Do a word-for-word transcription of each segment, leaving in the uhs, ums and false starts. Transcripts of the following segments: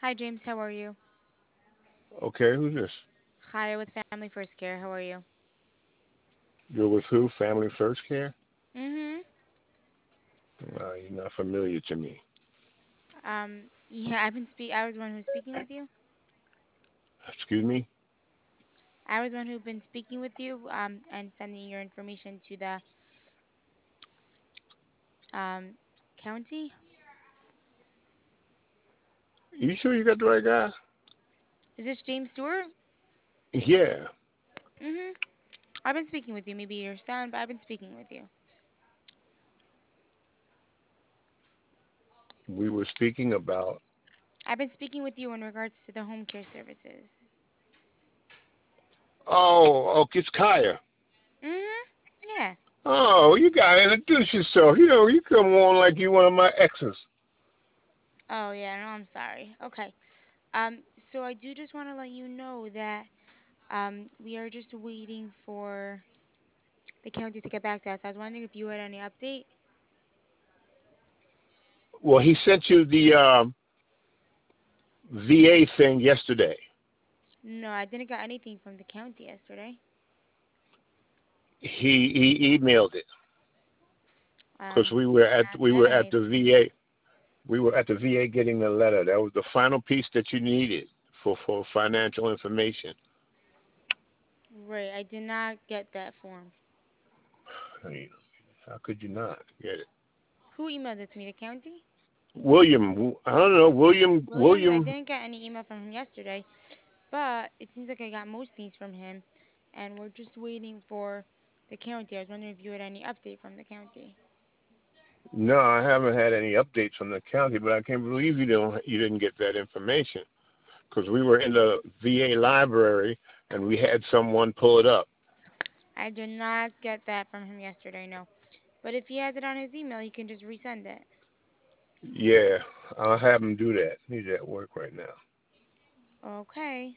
Hi, James. How are you? Okay, who's this? Hi, with Family First Care. How are you? You're with who? Family First Care? Mm-hmm. Uh, you're not familiar to me. Um, yeah, I've been speak. I was the one who's speaking with you. Excuse me? I was the one who've been speaking with you. Um, and sending your information to the um county. You sure you got the right guy? Is this James Stewart? Yeah, Mm-hmm. I've been speaking with you. Maybe your son, but I've been speaking with you. we were speaking about. I've been speaking with you in regards to the home care services. Oh, okay, it's Kaya. Mm-hmm. Yeah. Oh, you gotta introduce yourself. You know, you come on like you one of my exes. Oh yeah. No, I'm sorry. Okay. Um. So I do just want to let you know that um we are just waiting for the county to get back to us. I was wondering if you had any update. Well, he sent you the um, V A thing yesterday. No, I didn't get anything from the county yesterday. He he emailed it because Um, we I were did at not we get were at the anything. V A. We were at the V A getting the letter. That was the final piece that you needed for for financial information. Right, I did not get that form. I mean, how could you not get it? Who emailed it to me? The county? William, I don't know, William, William? I William. didn't get any email from him yesterday, but it seems like I got most things from him, and we're just waiting for the county. I was wondering if you had any update from the county. No, I haven't had any updates from the county, but I can't believe you don't you didn't get that information because we were in the V A library and we had someone pull it up. I did not get that from him yesterday, no. But if he has it on his email, he can just resend it. Yeah, I'll have him do that. He's at work right now. Okay.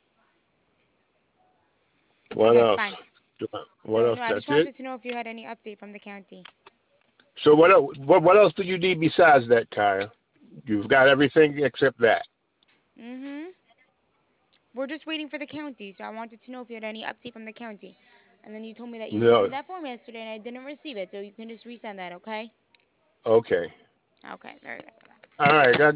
What Okay, else? fine. Do I- What So else? no, I That's just it. wanted to know if you had any update from the county. So what else? What what else do you need besides that, Kaya? You've got everything except that. Mm-hmm. We're just waiting for the county, so I wanted to know if you had any update from the county. And then you told me that you sent me No. that form yesterday and I didn't receive it, so you can just resend that, okay? Okay. Okay, very good. All right.